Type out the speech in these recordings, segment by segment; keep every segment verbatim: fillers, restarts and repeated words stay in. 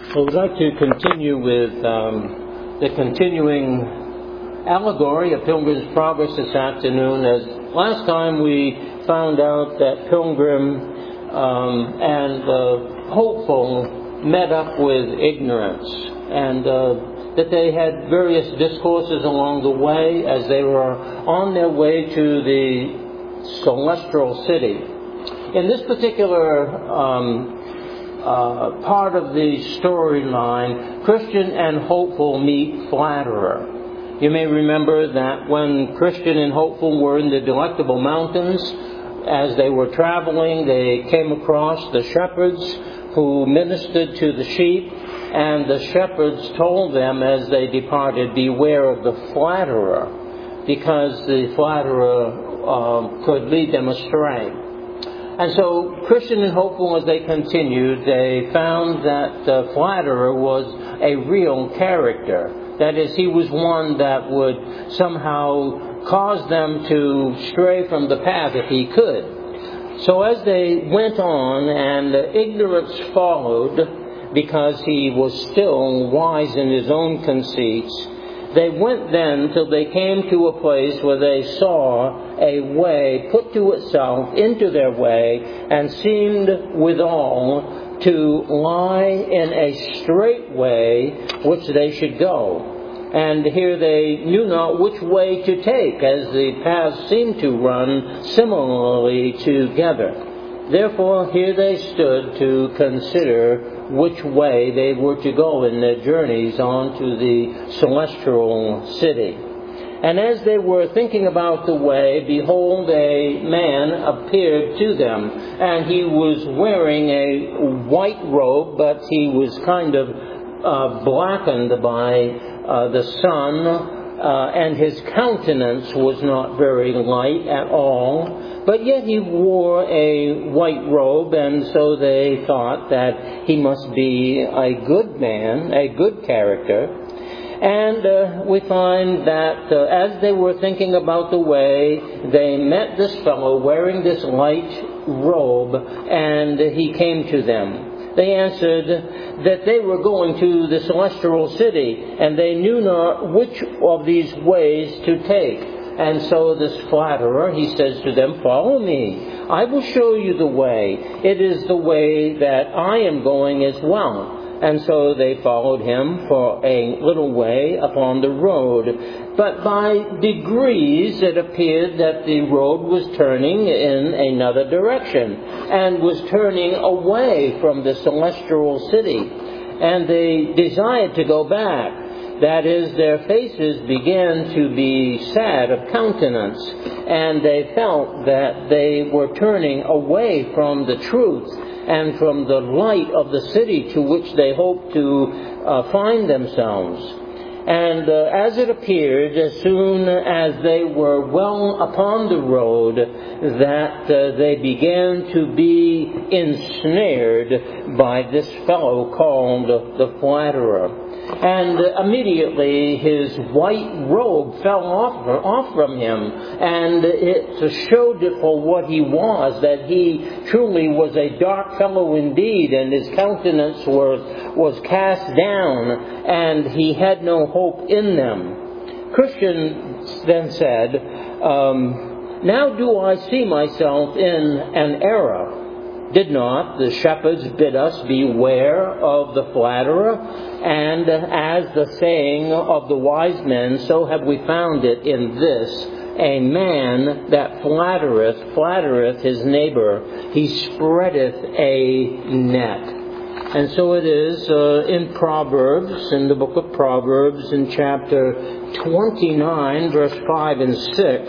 I would like to continue with um, the continuing allegory of Pilgrim's Progress this afternoon. As last time we found out that Pilgrim um, and uh, Hopeful met up with ignorance, and uh, that they had various discourses along the way as they were on their way to the celestial city. In this particular um, Uh, part of the storyline, Christian and Hopeful meet Flatterer. You may remember that when Christian and Hopeful were in the Delectable Mountains, as they were traveling, they came across the shepherds who ministered to the sheep, and the shepherds told them as they departed, "Beware of the flatterer," because the flatterer uh, could lead them astray. And so, Christian and Hopeful, as they continued, they found that the flatterer was a real character. That is, he was one that would somehow cause them to stray from the path if he could. So as they went on, and ignorance followed, because he was still wise in his own conceits, they went then till they came to a place where they saw a way put to itself into their way, and seemed withal to lie in a straight way which they should go. And here they knew not which way to take, as the paths seemed to run similarly together. Therefore, here they stood to consider which way they were to go in their journeys on to the celestial city. And as they were thinking about the way, behold, a man appeared to them, and he was wearing a white robe, but he was kind of uh, blackened by uh, the sun, uh, and his countenance was not very light at all. But yet he wore a white robe, and so they thought that he must be a good man, a good character. And uh, we find that uh, as they were thinking about the way, they met this fellow wearing this light robe, and he came to them. They answered that they were going to the celestial city, and they knew not which of these ways to take. And so this flatterer, he says to them, "Follow me. I will show you the way. It is the way that I am going as well." And so they followed him for a little way upon the road. But by degrees it appeared that the road was turning in another direction, and was turning away from the celestial city. And they desired to go back. That is, their faces began to be sad of countenance, and they felt that they were turning away from the truth and from the light of the city to which they hoped to uh, find themselves. And uh, as it appeared, as soon as they were well upon the road, that uh, they began to be ensnared by this fellow called the flatterer. And immediately his white robe fell off, off from him, and it showed for what he was, that he truly was a dark fellow indeed, and his countenance was, was cast down, and he had no hope in them. Christian then said, um, "Now do I see myself in an error. Did not the shepherds bid us beware of the flatterer? And as the saying of the wise men, so have we found it in this: a man that flattereth, flattereth his neighbor. He spreadeth a net." And so it is uh, in Proverbs, in the book of Proverbs, in chapter twenty-nine, verse five and six,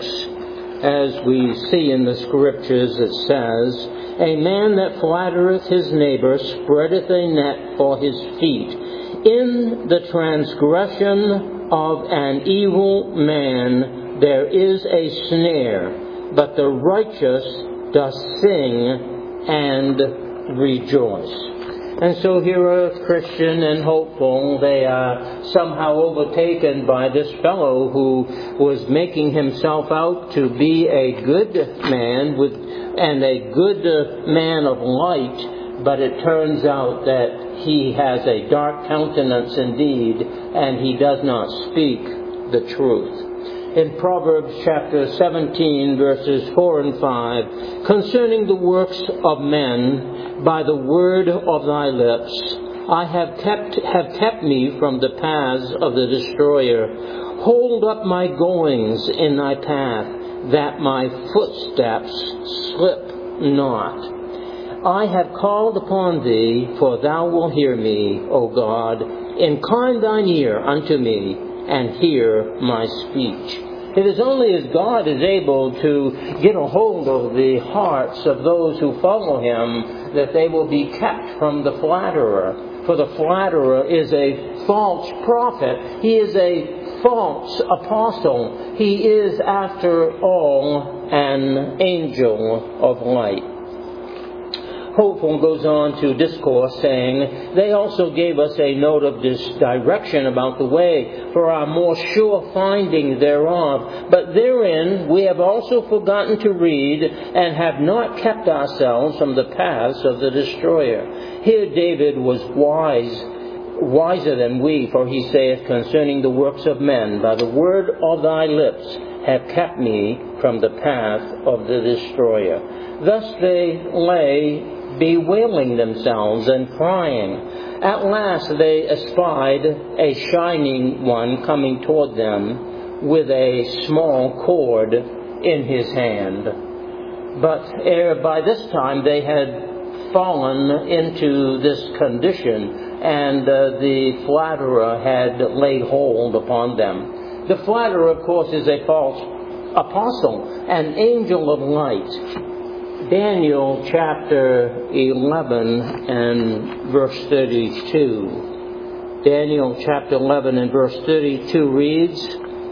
as we see in the scriptures, it says, "A man that flattereth his neighbor spreadeth a net for his feet. In the transgression of an evil man there is a snare, but the righteous doth sing and rejoice." And so here are Christian and Hopeful. They are somehow overtaken by this fellow who was making himself out to be a good man with and a good uh, man of light, but it turns out that he has a dark countenance indeed, and he does not speak the truth. In Proverbs chapter seventeen, verses four and five, concerning the works of men, by the word of thy lips, I have kept have kept me from the paths of the destroyer. Hold up my goings in thy path, that my footsteps slip not. I have called upon thee, for thou wilt hear me, O God. Incline thine ear unto me, and hear my speech. It is only as God is able to get a hold of the hearts of those who follow him that they will be kept from the flatterer. For the flatterer is a false prophet. He is a false apostle. He is, after all, an angel of light. Hopeful goes on to discourse, saying, they also gave us a note of this direction about the way, for our more sure finding thereof. But therein we have also forgotten to read, and have not kept ourselves from the paths of the destroyer. Here David was wise, wiser than we, for he saith concerning the works of men, by the word of thy lips have kept me from the path of the destroyer. Thus they lay bewailing themselves and crying. At last they espied a shining one coming toward them with a small cord in his hand. But ere by this time they had fallen into this condition, and uh, the flatterer had laid hold upon them. The flatterer, of course, is a false apostle, an angel of light. Daniel chapter eleven and verse thirty-two. Daniel chapter eleven and verse thirty-two reads,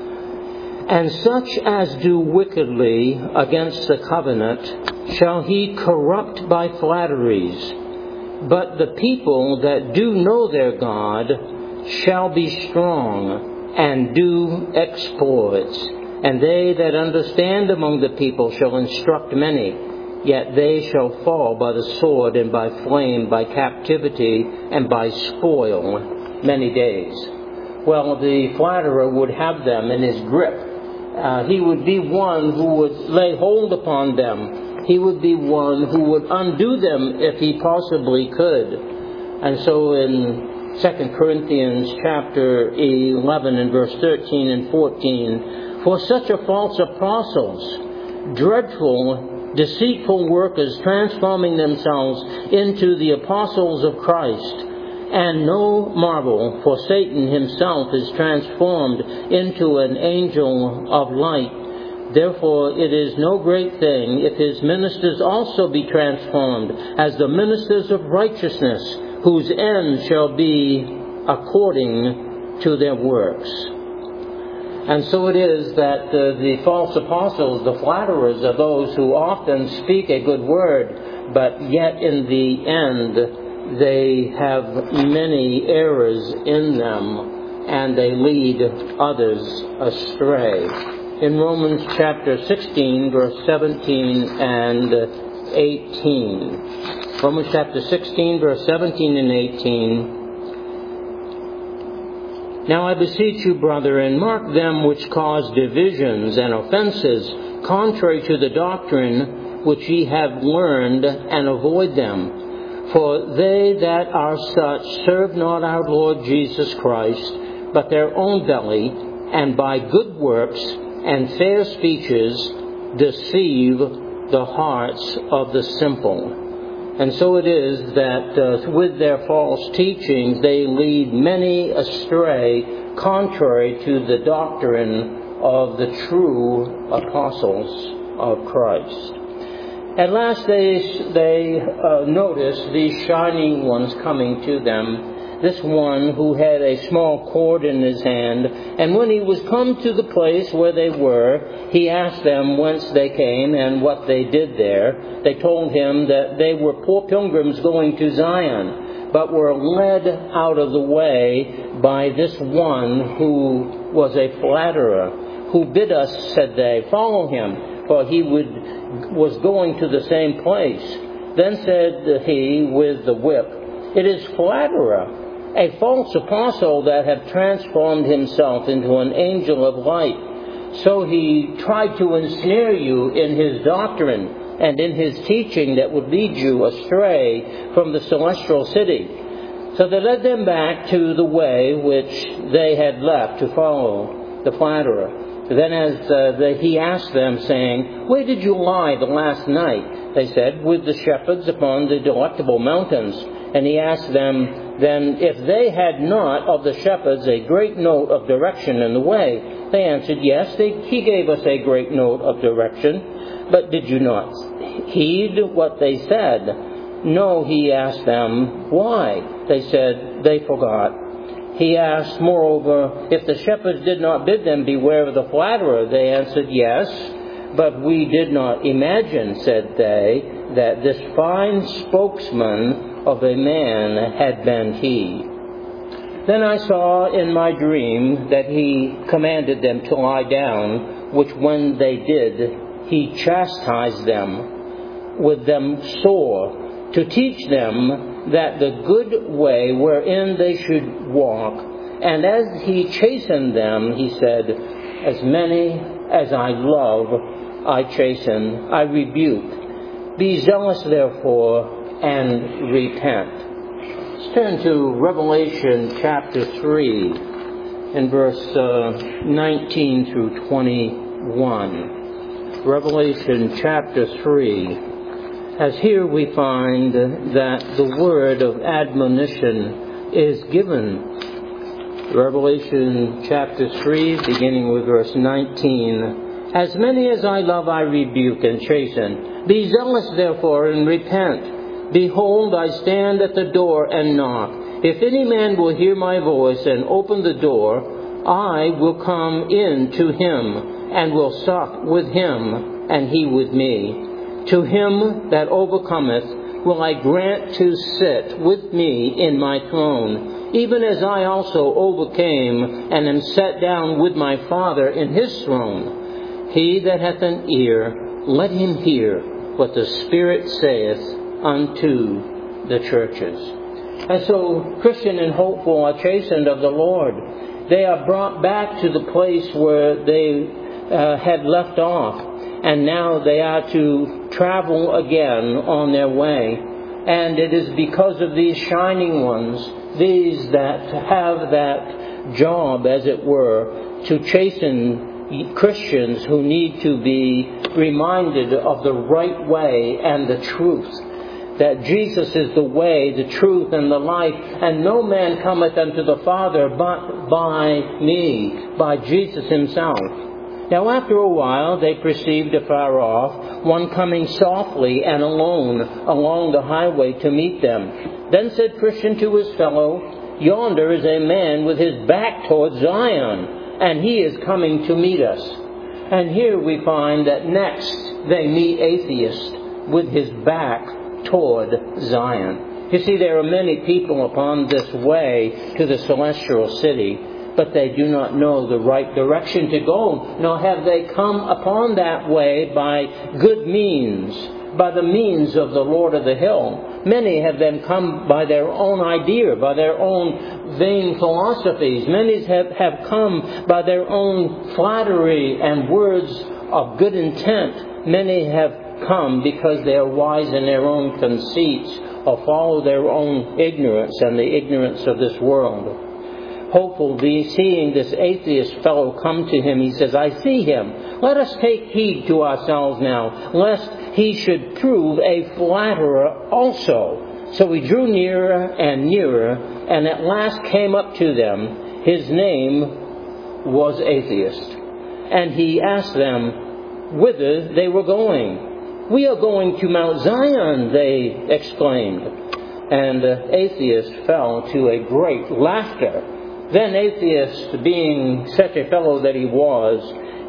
and such as do wickedly against the covenant shall he corrupt by flatteries. But the people that do know their God shall be strong and do exploits. And they that understand among the people shall instruct many. Yet they shall fall by the sword and by flame, by captivity and by spoil many days. Well, the flatterer would have them in his grip. Uh, he would be one who would lay hold upon them. He would be one who would undo them if he possibly could. And so in Second Corinthians chapter eleven and verse thirteen and fourteen, for such are false apostles, dreadful deceitful workers, transforming themselves into the apostles of Christ. And no marvel, for Satan himself is transformed into an angel of light. Therefore it is no great thing if his ministers also be transformed as the ministers of righteousness, whose end shall be according to their works. And so it is that uh, the false apostles, the flatterers, are those who often speak a good word, but yet in the end they have many errors in them, and they lead others astray. In Romans chapter sixteen, verse seventeen and eighteen. Romans chapter sixteen, verse seventeen and eighteen. Now I beseech you, brethren, mark them which cause divisions and offenses, contrary to the doctrine which ye have learned, and avoid them. For they that are such serve not our Lord Jesus Christ, but their own belly, and by good works and fair speeches deceive the hearts of the simple. And so it is that uh, with their false teachings they lead many astray, contrary to the doctrine of the true apostles of Christ. At last they, they uh, notice these shining ones coming to them. This one who had a small cord in his hand, and when he was come to the place where they were, he asked them whence they came and what they did there. They told him that they were poor pilgrims going to Zion, but were led out of the way by this one who was a flatterer, who bid us, said they, follow him, for he would, was going to the same place. Then said he with the whip, It is flatterer, a false apostle that have transformed himself into an angel of light. So he tried to ensnare you in his doctrine and in his teaching that would lead you astray from the celestial city. So they led them back to the way which they had left to follow the flatterer. Then as uh, the, he asked them, saying, "Where did you lie the last night?" They said, "With the shepherds upon the delectable mountains." And he asked them then if they had not of the shepherds a great note of direction in the way. They answered, "Yes, they, he gave us a great note of direction. But did you not heed what they said?" "No," he asked them. "Why?" They said, "They forgot." He asked, moreover, if the shepherds did not bid them beware of the flatterer. They answered, "Yes, but we did not imagine," said they, "that this fine spokesman of a man had been he." Then I saw in my dream that he commanded them to lie down, which when they did, he chastised them with them sore, to teach them that the good way wherein they should walk. And as he chastened them, he said, "As many as I love, I chasten, I rebuke. Be zealous, therefore, and repent." Let's turn to Revelation chapter three, in verse uh, nineteen through twenty-one. Revelation chapter three. As here we find that the word of admonition is given. Revelation chapter three, beginning with verse nineteen. "As many as I love, I rebuke and chasten. Be zealous, therefore, and repent. Behold, I stand at the door and knock. If any man will hear my voice and open the door, I will come in to him, and will sup with him, and he with me. To him that overcometh will I grant to sit with me in my throne, even as I also overcame and am set down with my Father in his throne. He that hath an ear, let him hear what the Spirit saith unto the churches." And so Christian and hopeful are chastened of the Lord. They are brought back to the place where they uh, had left off. And now they are to travel again on their way. And it is because of these shining ones, these that have that job, as it were, to chasten Christians who need to be reminded of the right way and the truth. That Jesus is the way, the truth, and the life, and no man cometh unto the Father but by me, by Jesus himself. Now after a while they perceived afar off one coming softly and alone along the highway to meet them. Then said Christian to his fellow, "Yonder is a man with his back toward Zion, and he is coming to meet us." And here we find that next they meet atheist with his back toward Zion. You see, there are many people upon this way to the celestial city, but they do not know the right direction to go, nor have they come upon that way by good means, by the means of the Lord of the Hill. Many have then come by their own idea, by their own vain philosophies. Many have, have come by their own flattery and words of good intent. Many have come because they are wise in their own conceits, or follow their own ignorance and the ignorance of this world. Hopeful, the, seeing this atheist fellow come to him, he says, "I see him. Let us take heed to ourselves now, lest he should prove a flatterer also." So he drew nearer and nearer, and at last came up to them. His name was Atheist. And he asked them whither they were going. "We are going to Mount Zion," they exclaimed. And the atheist fell to a great laughter. Then Atheist, being such a fellow that he was,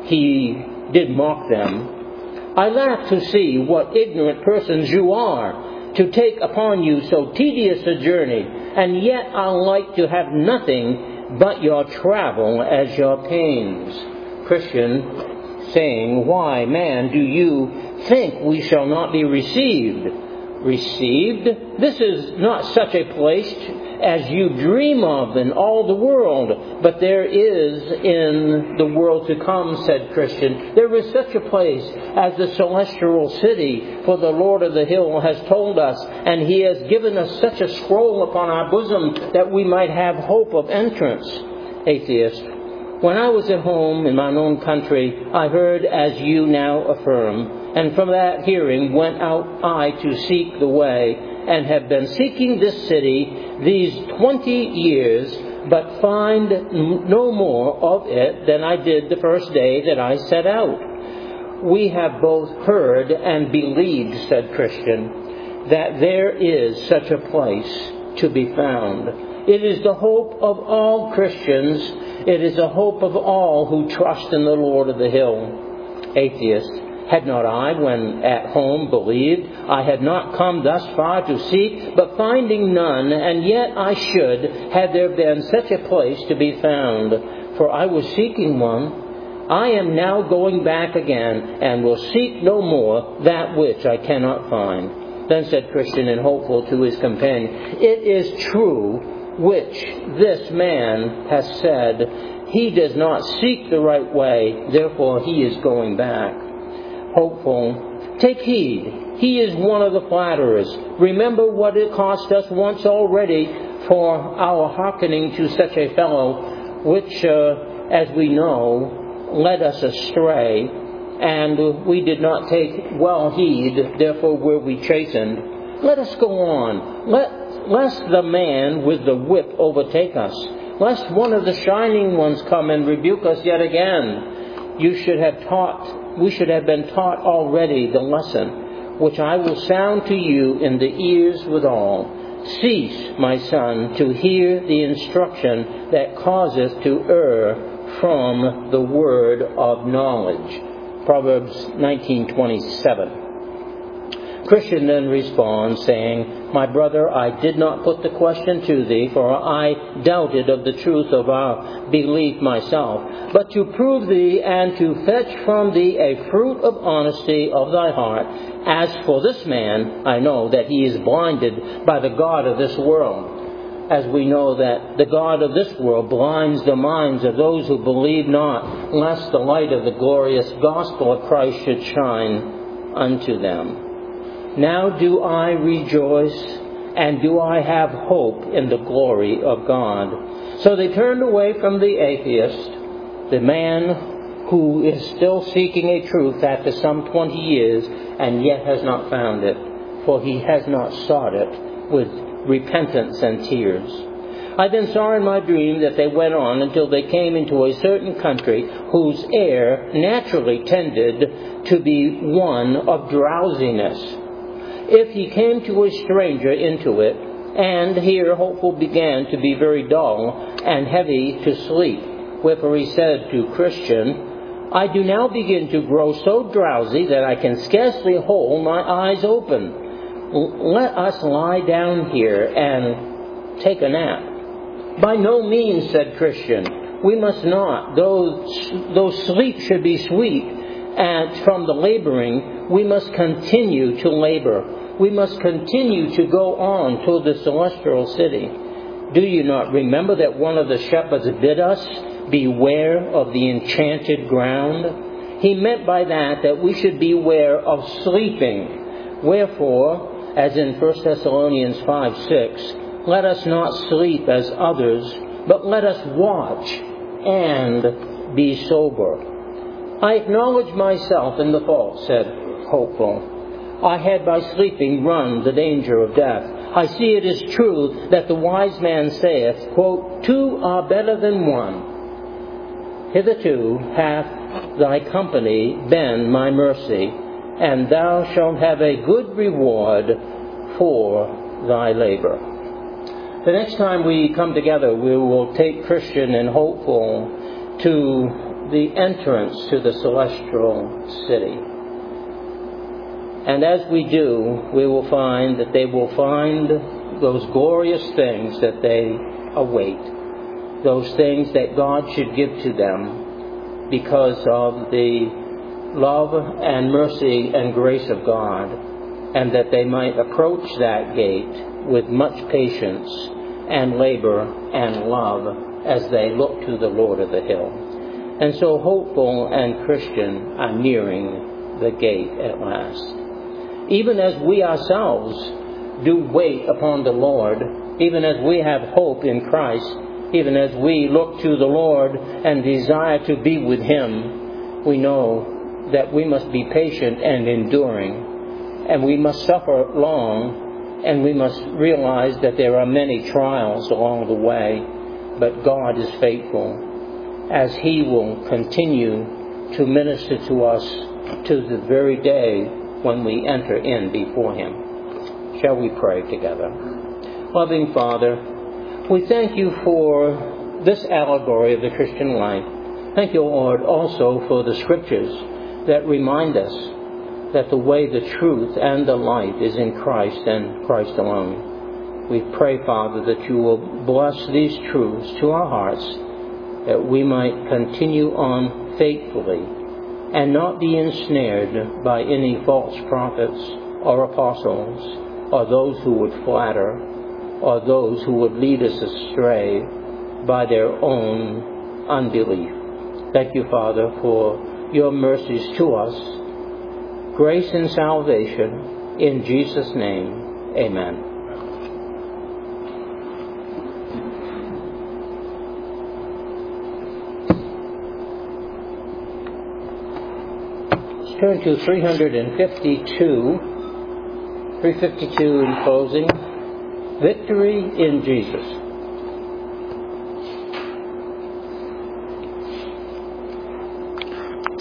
he did mock them. "I laugh to see what ignorant persons you are, to take upon you so tedious a journey, and yet I like to have nothing but your travel as your pains." Christian, saying, "Why, man, do you think we shall not be received? received. This is not such a place as you dream of in all the world, but there is in the world to come, said Christian. There is such a place as the celestial city, for the Lord of the hill has told us, and he has given us such a scroll upon our bosom that we might have hope of entrance. Atheist. When I was at home in my own country, I heard as you now affirm, and from that hearing went out I to seek the way, and have been seeking this city these twenty years, but find no more of it than I did the first day that I set out. We have both heard and believed, said Christian, that there is such a place to be found. It is the hope of all Christians. It is the hope of all who trust in the Lord of the hill. Atheist. Had not I, when at home, believed? I had not come thus far to seek, but finding none, and yet I should, had there been such a place to be found. For I was seeking one. I am now going back again, and will seek no more that which I cannot find. Then said Christian and hopeful to his companion, it is true which this man has said. He does not seek the right way, therefore he is going back. Hopeful, take heed. He is one of the flatterers. Remember what it cost us once already for our hearkening to such a fellow, which, uh, as we know, led us astray, and we did not take well heed, therefore were we chastened. Let us go on. Let, lest the man with the whip overtake us, lest one of the shining ones come and rebuke us yet again. You should have taught We should have been taught already the lesson, which I will sound to you in the ears withal. Cease, my son, to hear the instruction that causeth to err from the word of knowledge. Proverbs nineteen twenty-seven. Christian then responds, saying, my brother, I did not put the question to thee, for I doubted of the truth of our belief myself, but to prove thee and to fetch from thee a fruit of honesty of thy heart. As for this man, I know that he is blinded by the god of this world, as we know that the god of this world blinds the minds of those who believe not, lest the light of the glorious gospel of Christ should shine unto them. Now do I rejoice, and do I have hope in the glory of God. So they turned away from the atheist, the man who is still seeking a truth after some twenty years, and yet has not found it, for he has not sought it with repentance and tears. I then saw in my dream that they went on until they came into a certain country whose air naturally tended to be one of drowsiness. If he came to a stranger into it, and here Hopeful began to be very dull and heavy to sleep, wherefore he said to Christian, I do now begin to grow so drowsy that I can scarcely hold my eyes open. Let us lie down here and take a nap. By no means, said Christian, we must not, though, though sleep should be sweet, and from the laboring, we must continue to labor. We must continue to go on to the celestial city. Do you not remember that one of the shepherds bid us beware of the enchanted ground? He meant by that that we should beware of sleeping. Wherefore, as in First Thessalonians five six, let us not sleep as others, but let us watch and be sober. I acknowledge myself in the fault, said Hopeful. I had by sleeping run the danger of death. I see it is true that the wise man saith, quote, two are better than one. Hitherto hath thy company been my mercy, and thou shalt have a good reward for thy labor. The next time we come together, we will take Christian and Hopeful to the entrance to the celestial city. And as we do, we will find that they will find those glorious things that they await, those things that God should give to them because of the love and mercy and grace of God. and that they might approach that gate with much patience and labor and love as they look to the Lord of the hill. And so hopeful and Christian are nearing the gate at last. Even as we ourselves do wait upon the Lord, even as we have hope in Christ, even as we look to the Lord and desire to be with Him, we know that we must be patient and enduring, and we must suffer long, and we must realize that there are many trials along the way, but God is faithful, as He will continue to minister to us to the very day when we enter in before Him. Shall we pray together? Loving Father, we thank You for this allegory of the Christian life. Thank You, Lord, also for the Scriptures that remind us that the way, the truth, and the light is in Christ and Christ alone. We pray, Father, that You will bless these truths to our hearts, that we might continue on faithfully and not be ensnared by any false prophets or apostles, or those who would flatter, or those who would lead us astray by their own unbelief. Thank You, Father, for Your mercies to us, grace and salvation. In Jesus' name, amen. Let's turn to three fifty-two. three fifty-two in closing. Victory in Jesus.